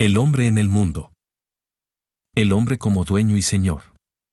El hombre en el mundo. El hombre como dueño y señor.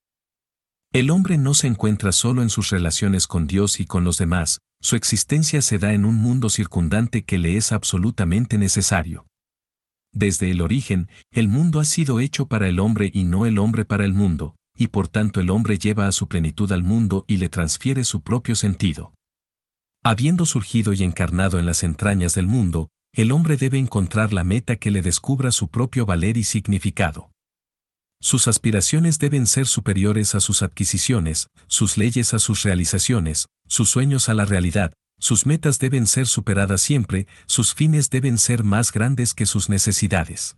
El hombre no se encuentra solo en sus relaciones con Dios y con los demás, su existencia se da en un mundo circundante que le es absolutamente necesario. Desde el origen, el mundo ha sido hecho para el hombre y no el hombre para el mundo, y por tanto el hombre lleva a su plenitud al mundo y le transfiere su propio sentido. Habiendo surgido y encarnado en las entrañas del mundo, el hombre debe encontrar la meta que le descubra su propio valer y significado. Sus aspiraciones deben ser superiores a sus adquisiciones, sus leyes a sus realizaciones, sus sueños a la realidad, sus metas deben ser superadas siempre, sus fines deben ser más grandes que sus necesidades.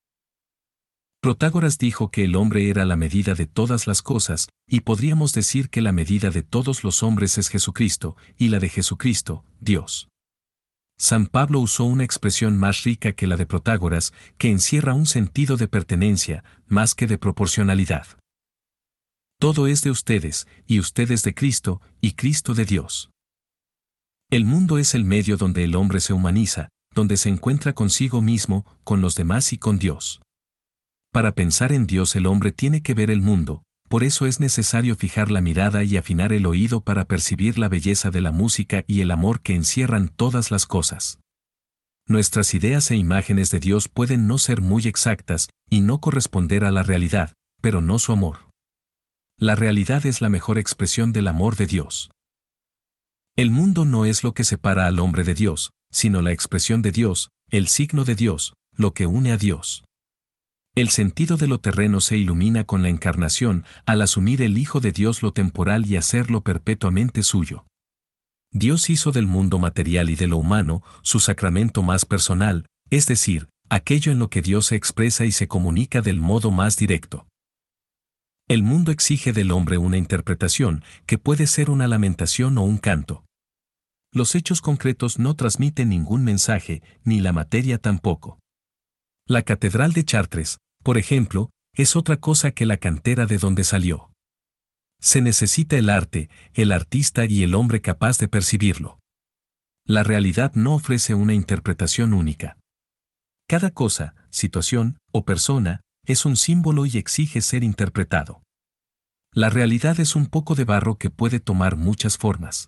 Protágoras dijo que el hombre era la medida de todas las cosas, y podríamos decir que la medida de todos los hombres es Jesucristo, y la de Jesucristo, Dios. San Pablo usó una expresión más rica que la de Protágoras, que encierra un sentido de pertenencia, más que de proporcionalidad. Todo es de ustedes, y ustedes de Cristo, y Cristo de Dios. El mundo es el medio donde el hombre se humaniza, donde se encuentra consigo mismo, con los demás y con Dios. Para pensar en Dios el hombre tiene que ver el mundo, por eso es necesario fijar la mirada y afinar el oído para percibir la belleza de la música y el amor que encierran todas las cosas. Nuestras ideas e imágenes de Dios pueden no ser muy exactas y no corresponder a la realidad, pero no su amor. La realidad es la mejor expresión del amor de Dios. El mundo no es lo que separa al hombre de Dios, sino la expresión de Dios, el signo de Dios, lo que une a Dios. El sentido de lo terreno se ilumina con la encarnación al asumir el Hijo de Dios lo temporal y hacerlo perpetuamente suyo. Dios hizo del mundo material y de lo humano su sacramento más personal, es decir, aquello en lo que Dios se expresa y se comunica del modo más directo. El mundo exige del hombre una interpretación, que puede ser una lamentación o un canto. Los hechos concretos no transmiten ningún mensaje, ni la materia tampoco. La Catedral de Chartres, por ejemplo, es otra cosa que la cantera de donde salió. Se necesita el arte, el artista y el hombre capaz de percibirlo. La realidad no ofrece una interpretación única. Cada cosa, situación o persona es un símbolo y exige ser interpretado. La realidad es un poco de barro que puede tomar muchas formas.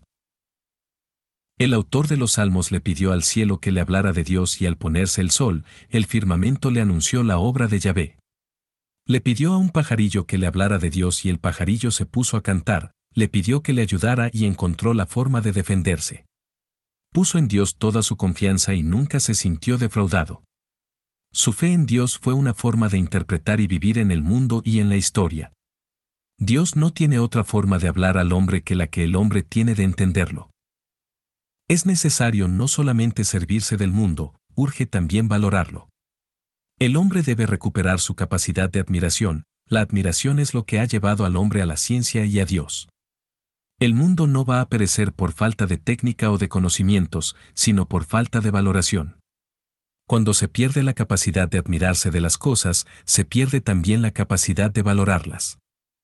El autor de los Salmos le pidió al cielo que le hablara de Dios y al ponerse el sol, el firmamento le anunció la obra de Yahvé. Le pidió a un pajarillo que le hablara de Dios y el pajarillo se puso a cantar, le pidió que le ayudara y encontró la forma de defenderse. Puso en Dios toda su confianza y nunca se sintió defraudado. Su fe en Dios fue una forma de interpretar y vivir en el mundo y en la historia. Dios no tiene otra forma de hablar al hombre que la que el hombre tiene de entenderlo. Es necesario no solamente servirse del mundo, urge también valorarlo. El hombre debe recuperar su capacidad de admiración, la admiración es lo que ha llevado al hombre a la ciencia y a Dios. El mundo no va a perecer por falta de técnica o de conocimientos, sino por falta de valoración. Cuando se pierde la capacidad de admirarse de las cosas, se pierde también la capacidad de valorarlas.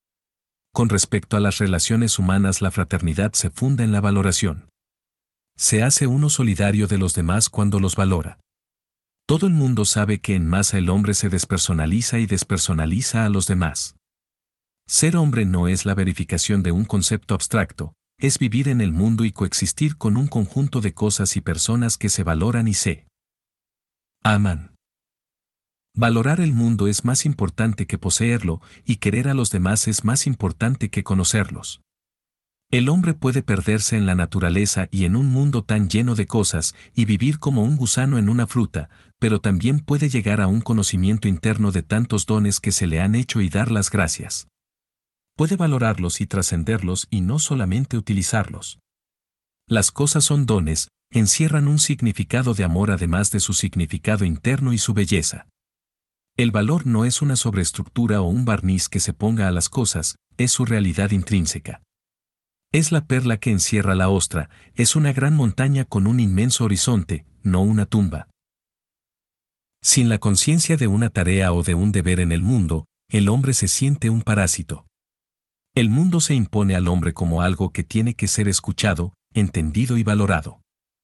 Con respecto a las relaciones humanas, la fraternidad se funda en la valoración. Se hace uno solidario de los demás cuando los valora. Todo el mundo sabe que en masa el hombre se despersonaliza y despersonaliza a los demás. Ser hombre no es la verificación de un concepto abstracto, es vivir en el mundo y coexistir con un conjunto de cosas y personas que se valoran y se aman. Valorar el mundo es más importante que poseerlo, y querer a los demás es más importante que conocerlos. El hombre puede perderse en la naturaleza y en un mundo tan lleno de cosas, y vivir como un gusano en una fruta, pero también puede llegar a un conocimiento interno de tantos dones que se le han hecho y dar las gracias. Puede valorarlos y trascenderlos y no solamente utilizarlos. Las cosas son dones, encierran un significado de amor además de su significado interno y su belleza. El valor no es una sobreestructura o un barniz que se ponga a las cosas, es su realidad intrínseca. Es la perla que encierra la ostra, es una gran montaña con un inmenso horizonte, no una tumba. Sin la conciencia de una tarea o de un deber en el mundo, el hombre se siente un parásito. El mundo se impone al hombre como algo que tiene que ser escuchado, entendido y valorado.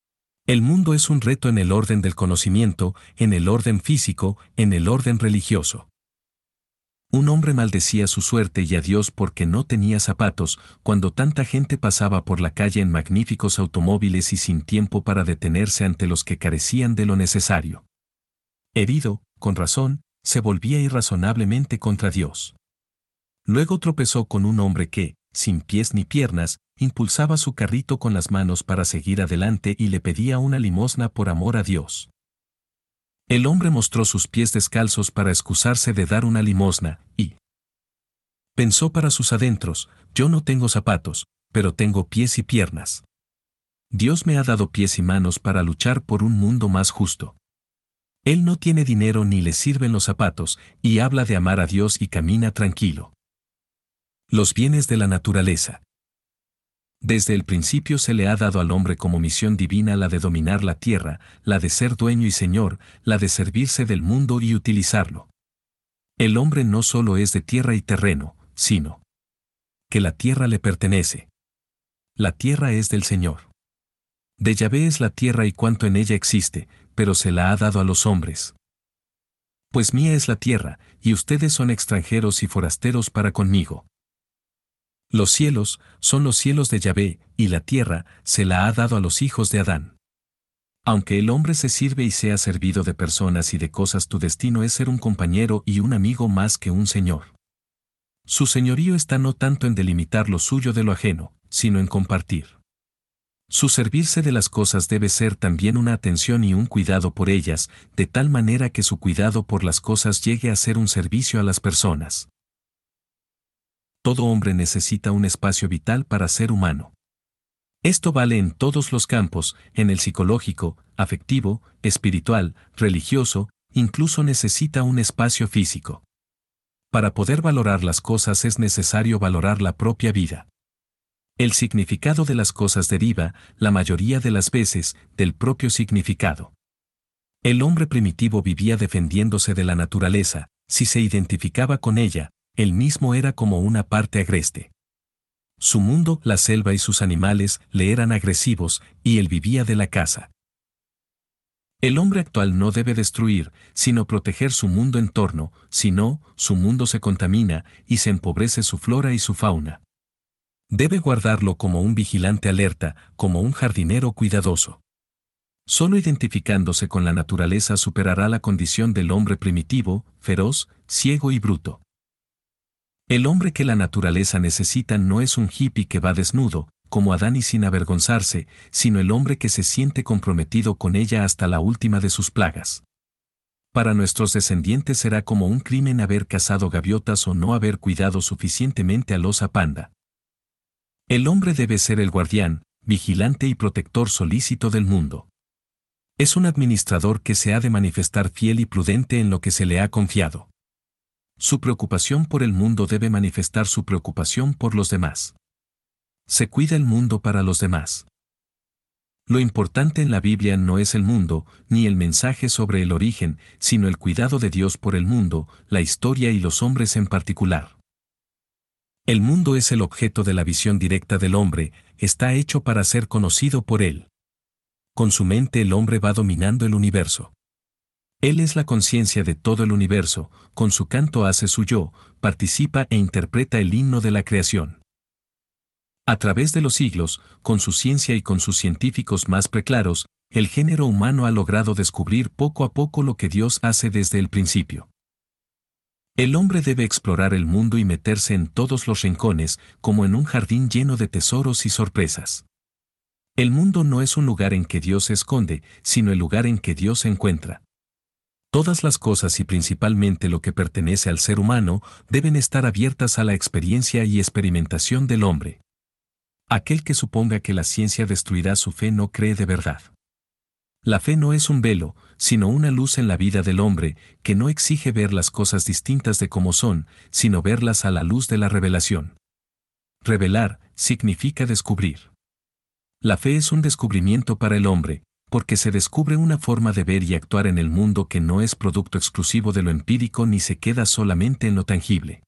El mundo es un reto en el orden del conocimiento, en el orden físico, en el orden religioso. Un hombre maldecía su suerte y a Dios porque no tenía zapatos, cuando tanta gente pasaba por la calle en magníficos automóviles y sin tiempo para detenerse ante los que carecían de lo necesario. Herido, con razón, se volvía irrazonablemente contra Dios. Luego tropezó con un hombre que, sin pies ni piernas, impulsaba su carrito con las manos para seguir adelante y le pedía una limosna por amor a Dios. El hombre mostró sus pies descalzos para excusarse de dar una limosna, y pensó para sus adentros: yo no tengo zapatos, pero tengo pies y piernas. Dios me ha dado pies y manos para luchar por un mundo más justo. Él no tiene dinero ni le sirven los zapatos, y habla de amar a Dios y camina tranquilo. Los bienes de la naturaleza. Desde el principio se le ha dado al hombre como misión divina la de dominar la tierra, la de ser dueño y señor, la de servirse del mundo y utilizarlo. El hombre no solo es de tierra y terreno, sino que la tierra le pertenece. La tierra es del Señor. De Yahvé es la tierra y cuanto en ella existe, pero se la ha dado a los hombres. Pues mía es la tierra, y ustedes son extranjeros y forasteros para conmigo. Los cielos son los cielos de Yahvé, y la tierra se la ha dado a los hijos de Adán. Aunque el hombre se sirve y sea servido de personas y de cosas, tu destino es ser un compañero y un amigo más que un señor. Su señorío está no tanto en delimitar lo suyo de lo ajeno, sino en compartir. Su servirse de las cosas debe ser también una atención y un cuidado por ellas, de tal manera que su cuidado por las cosas llegue a ser un servicio a las personas. Todo hombre necesita un espacio vital para ser humano. Esto vale en todos los campos, en el psicológico, afectivo, espiritual, religioso, incluso necesita un espacio físico. Para poder valorar las cosas es necesario valorar la propia vida. El significado de las cosas deriva, la mayoría de las veces, del propio significado. El hombre primitivo vivía defendiéndose de la naturaleza, si se identificaba con ella, él mismo era como una parte agreste. Su mundo, la selva y sus animales, le eran agresivos, y él vivía de la caza. El hombre actual no debe destruir, sino proteger su mundo en torno, si no, su mundo se contamina, y se empobrece su flora y su fauna. Debe guardarlo como un vigilante alerta, como un jardinero cuidadoso. Solo identificándose con la naturaleza superará la condición del hombre primitivo, feroz, ciego y bruto. El hombre que la naturaleza necesita no es un hippie que va desnudo, como Adán y sin avergonzarse, sino el hombre que se siente comprometido con ella hasta la última de sus plagas. Para nuestros descendientes será como un crimen haber cazado gaviotas o no haber cuidado suficientemente al osa panda. El hombre debe ser el guardián, vigilante y protector solícito del mundo. Es un administrador que se ha de manifestar fiel y prudente en lo que se le ha confiado. Su preocupación por el mundo debe manifestar su preocupación por los demás. Se cuida el mundo para los demás. Lo importante en la Biblia no es el mundo, ni el mensaje sobre el origen, sino el cuidado de Dios por el mundo, la historia y los hombres en particular. El mundo es el objeto de la visión directa del hombre, está hecho para ser conocido por él. Con su mente el hombre va dominando el universo. Él es la conciencia de todo el universo, con su canto hace su yo, participa e interpreta el himno de la creación. A través de los siglos, con su ciencia y con sus científicos más preclaros, el género humano ha logrado descubrir poco a poco lo que Dios hace desde el principio. El hombre debe explorar el mundo y meterse en todos los rincones, como en un jardín lleno de tesoros y sorpresas. El mundo no es un lugar en que Dios se esconde, sino el lugar en que Dios se encuentra. Todas las cosas y principalmente lo que pertenece al ser humano deben estar abiertas a la experiencia y experimentación del hombre. Aquel que suponga que la ciencia destruirá su fe no cree de verdad. La fe no es un velo, sino una luz en la vida del hombre, que no exige ver las cosas distintas de como son, sino verlas a la luz de la revelación. Revelar significa descubrir. La fe es un descubrimiento para el hombre, porque se descubre una forma de ver y actuar en el mundo que no es producto exclusivo de lo empírico ni se queda solamente en lo tangible.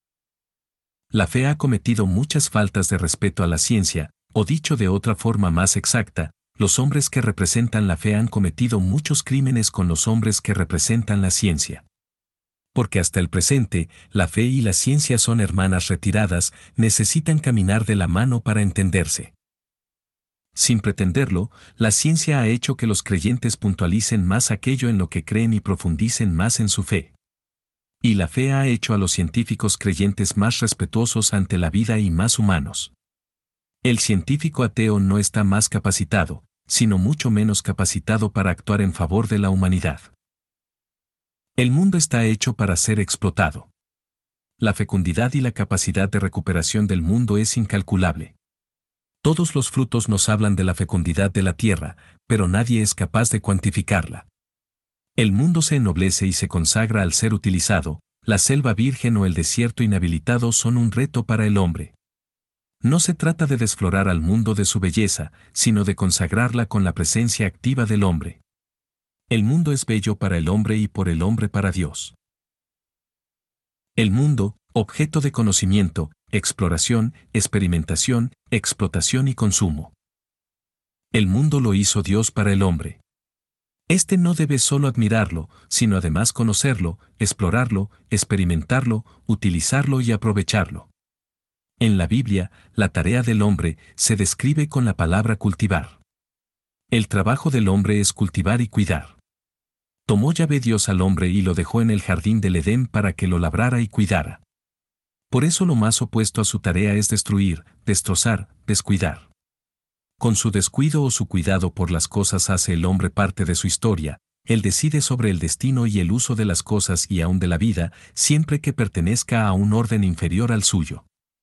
La fe ha cometido muchas faltas de respeto a la ciencia, o dicho de otra forma más exacta, los hombres que representan la fe han cometido muchos crímenes con los hombres que representan la ciencia. Porque hasta el presente, la fe y la ciencia son hermanas retiradas, necesitan caminar de la mano para entenderse. Sin pretenderlo, la ciencia ha hecho que los creyentes puntualicen más aquello en lo que creen y profundicen más en su fe. Y la fe ha hecho a los científicos creyentes más respetuosos ante la vida y más humanos. El científico ateo no está más capacitado, sino mucho menos capacitado para actuar en favor de la humanidad. El mundo está hecho para ser explotado. La fecundidad y la capacidad de recuperación del mundo es incalculable. Todos los frutos nos hablan de la fecundidad de la tierra, pero nadie es capaz de cuantificarla. El mundo se ennoblece y se consagra al ser utilizado, la selva virgen o el desierto inhabilitado son un reto para el hombre. No se trata de desflorar al mundo de su belleza, sino de consagrarla con la presencia activa del hombre. El mundo es bello para el hombre y por el hombre para Dios. El mundo, objeto de conocimiento, exploración, experimentación, explotación y consumo. El mundo lo hizo Dios para el hombre. Este no debe solo admirarlo, sino además conocerlo, explorarlo, experimentarlo, utilizarlo y aprovecharlo. En la Biblia, la tarea del hombre se describe con la palabra cultivar. El trabajo del hombre es cultivar y cuidar. Tomó Yahvé Dios al hombre y lo dejó en el jardín del Edén para que lo labrara y cuidara. Por eso lo más opuesto a su tarea es destruir, destrozar, descuidar. Con su descuido o su cuidado por las cosas hace el hombre parte de su historia, él decide sobre el destino y el uso de las cosas y aún de la vida, siempre que pertenezca a un orden inferior al suyo.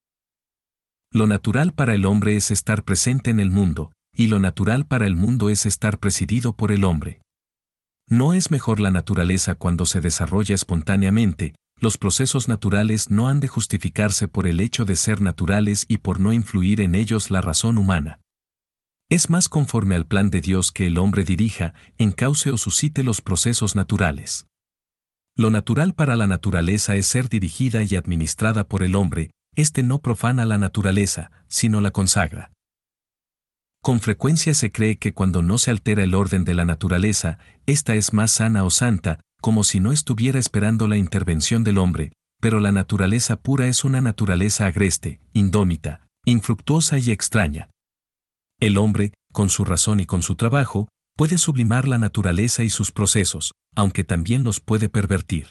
Lo natural para el hombre es estar presente en el mundo, y lo natural para el mundo es estar presidido por el hombre. No es mejor la naturaleza cuando se desarrolla espontáneamente, los procesos naturales no han de justificarse por el hecho de ser naturales y por no influir en ellos la razón humana. Es más conforme al plan de Dios que el hombre dirija, encauce o suscite los procesos naturales. Lo natural para la naturaleza es ser dirigida y administrada por el hombre, este no profana la naturaleza, sino la consagra. Con frecuencia se cree que cuando no se altera el orden de la naturaleza, ésta es más sana o santa, como si no estuviera esperando la intervención del hombre, pero la naturaleza pura es una naturaleza agreste, indómita, infructuosa y extraña. El hombre, con su razón y con su trabajo, puede sublimar la naturaleza y sus procesos, aunque también los puede pervertir.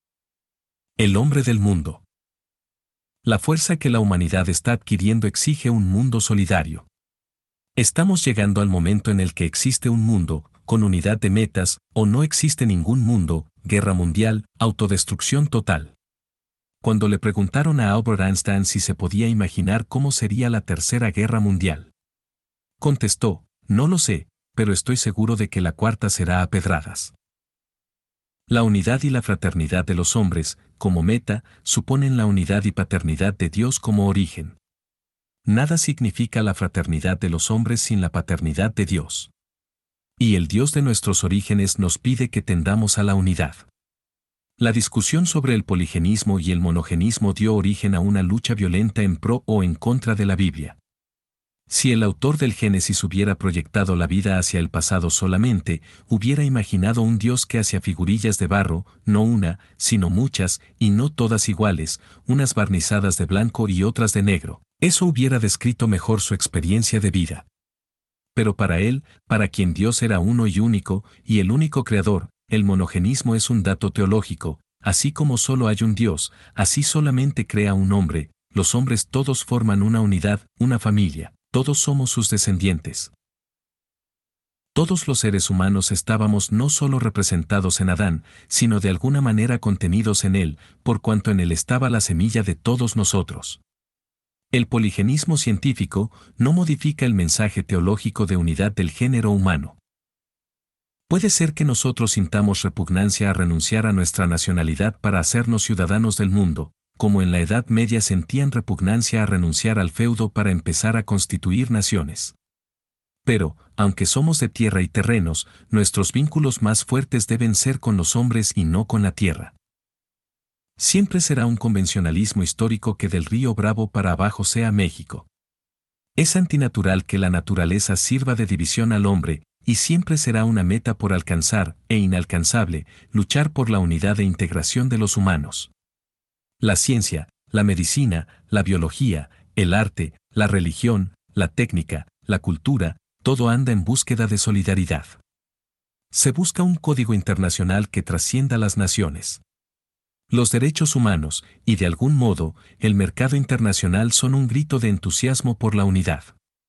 El hombre del mundo. La fuerza que la humanidad está adquiriendo exige un mundo solidario. Estamos llegando al momento en el que existe un mundo, con unidad de metas, o no existe ningún mundo, guerra mundial, autodestrucción total. Cuando le preguntaron a Albert Einstein si se podía imaginar cómo sería la Tercera Guerra Mundial, contestó, no lo sé, pero estoy seguro de que la cuarta será a pedradas. La unidad y la fraternidad de los hombres, como meta, suponen la unidad y paternidad de Dios como origen. Nada significa la fraternidad de los hombres sin la paternidad de Dios. Y el Dios de nuestros orígenes nos pide que tendamos a la unidad. La discusión sobre el poligenismo y el monogenismo dio origen a una lucha violenta en pro o en contra de la Biblia. Si el autor del Génesis hubiera proyectado la vida hacia el pasado solamente, hubiera imaginado un Dios que hacía figurillas de barro, no una, sino muchas, y no todas iguales, unas barnizadas de blanco y otras de negro. Eso hubiera descrito mejor su experiencia de vida. Pero para él, para quien Dios era uno y único, y el único creador, el monogenismo es un dato teológico, así como solo hay un Dios, así solamente crea un hombre, los hombres todos forman una unidad, una familia. Todos somos sus descendientes. Todos los seres humanos estábamos no solo representados en Adán, sino de alguna manera contenidos en él, por cuanto en él estaba la semilla de todos nosotros. El poligenismo científico no modifica el mensaje teológico de unidad del género humano. Puede ser que nosotros sintamos repugnancia a renunciar a nuestra nacionalidad para hacernos ciudadanos del mundo, como en la Edad Media sentían repugnancia a renunciar al feudo para empezar a constituir naciones. Pero, aunque somos de tierra y terrenos, nuestros vínculos más fuertes deben ser con los hombres y no con la tierra. Siempre será un convencionalismo histórico que del Río Bravo para abajo sea México. Es antinatural que la naturaleza sirva de división al hombre, y siempre será una meta por alcanzar, e inalcanzable, luchar por la unidad e integración de los humanos. La ciencia, la medicina, la biología, el arte, la religión, la técnica, la cultura, todo anda en búsqueda de solidaridad. Se busca un código internacional que trascienda las naciones. Los derechos humanos, y de algún modo, el mercado internacional son un grito de entusiasmo por la unidad.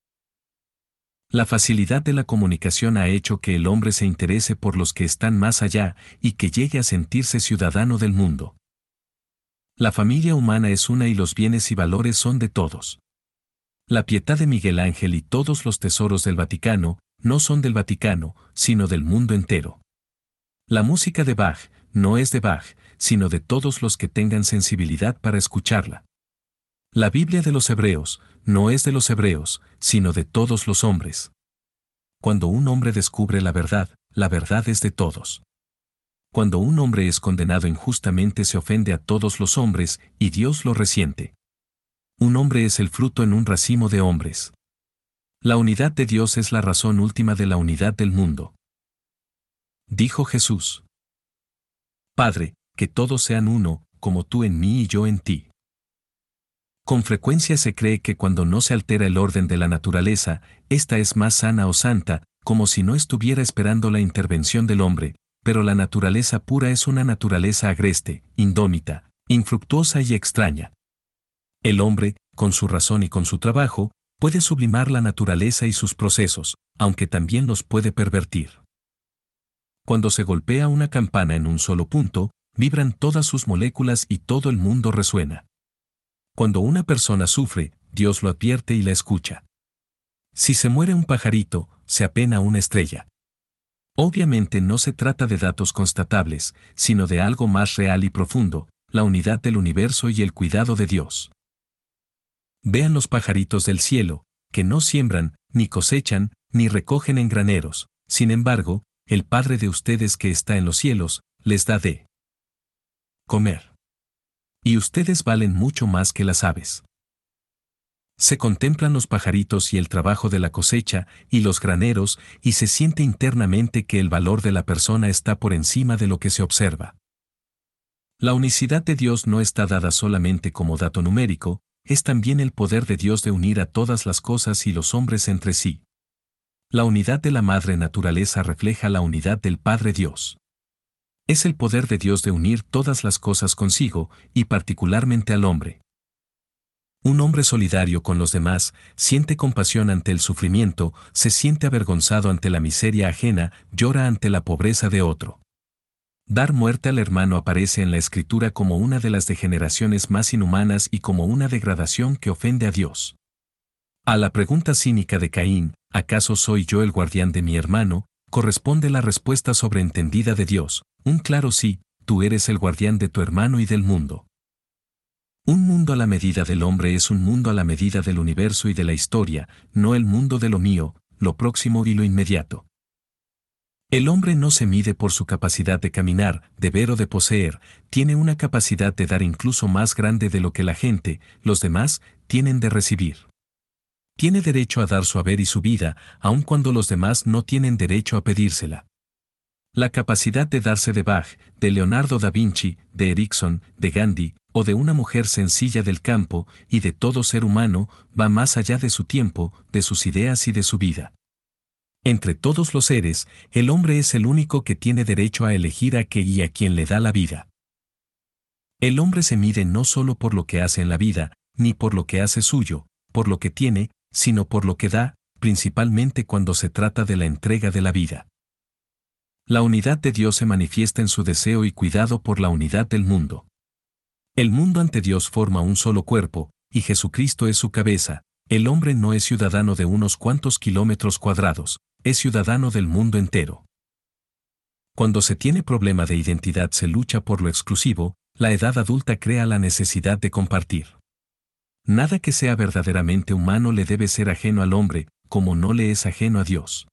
La facilidad de la comunicación ha hecho que el hombre se interese por los que están más allá y que llegue a sentirse ciudadano del mundo. La familia humana es una y los bienes y valores son de todos. La pietad de Miguel Ángel y todos los tesoros del Vaticano no son del Vaticano, sino del mundo entero. La música de Bach no es de Bach, sino de todos los que tengan sensibilidad para escucharla. La Biblia de los hebreos no es de los hebreos, sino de todos los hombres. Cuando un hombre descubre la verdad es de todos. Cuando un hombre es condenado injustamente se ofende a todos los hombres y Dios lo resiente. Un hombre es el fruto en un racimo de hombres. La unidad de Dios es la razón última de la unidad del mundo. Dijo Jesús: Padre, que todos sean uno, como tú en mí y yo en ti. Con frecuencia se cree que cuando no se altera el orden de la naturaleza, ésta es más sana o santa, como si no estuviera esperando la intervención del hombre, pero la naturaleza pura es una naturaleza agreste, indómita, infructuosa y extraña. El hombre, con su razón y con su trabajo, puede sublimar la naturaleza y sus procesos, aunque también los puede pervertir. Cuando se golpea una campana en un solo punto, vibran todas sus moléculas y todo el mundo resuena. Cuando una persona sufre, Dios lo advierte y la escucha. Si se muere un pajarito, se apena una estrella. Obviamente no se trata de datos constatables, sino de algo más real y profundo, la unidad del universo y el cuidado de Dios. Vean los pajaritos del cielo, que no siembran, ni cosechan, ni recogen en graneros, sin embargo, el Padre de ustedes que está en los cielos, les da de comer. Y ustedes valen mucho más que las aves. Se contemplan los pajaritos y el trabajo de la cosecha, y los graneros, y se siente internamente que el valor de la persona está por encima de lo que se observa. La unicidad de Dios no está dada solamente como dato numérico, es también el poder de Dios de unir a todas las cosas y los hombres entre sí. La unidad de la madre naturaleza refleja la unidad del Padre Dios. Es el poder de Dios de unir todas las cosas consigo, y particularmente al hombre. Un hombre solidario con los demás siente compasión ante el sufrimiento, se siente avergonzado ante la miseria ajena, llora ante la pobreza de otro. Dar muerte al hermano aparece en la Escritura como una de las degeneraciones más inhumanas y como una degradación que ofende a Dios. A la pregunta cínica de Caín, ¿acaso soy yo el guardián de mi hermano?, corresponde la respuesta sobreentendida de Dios, un claro sí, tú eres el guardián de tu hermano y del mundo. Un mundo a la medida del hombre es un mundo a la medida del universo y de la historia, no el mundo de lo mío, lo próximo y lo inmediato. El hombre no se mide por su capacidad de caminar, de ver o de poseer, tiene una capacidad de dar incluso más grande de lo que la gente, los demás, tienen de recibir. Tiene derecho a dar su haber y su vida, aun cuando los demás no tienen derecho a pedírsela. La capacidad de darse de Bach, de Leonardo da Vinci, de Erickson, de Gandhi, o de una mujer sencilla del campo, y de todo ser humano, va más allá de su tiempo, de sus ideas y de su vida. Entre todos los seres, el hombre es el único que tiene derecho a elegir a qué y a quién le da la vida. El hombre se mide no solo por lo que hace en la vida, ni por lo que hace suyo, por lo que tiene, sino por lo que da, principalmente cuando se trata de la entrega de la vida. La unidad de Dios se manifiesta en su deseo y cuidado por la unidad del mundo. El mundo ante Dios forma un solo cuerpo, y Jesucristo es su cabeza. El hombre no es ciudadano de unos cuantos kilómetros cuadrados, es ciudadano del mundo entero. Cuando se tiene problema de identidad se lucha por lo exclusivo, la edad adulta crea la necesidad de compartir. Nada que sea verdaderamente humano le debe ser ajeno al hombre, como no le es ajeno a Dios.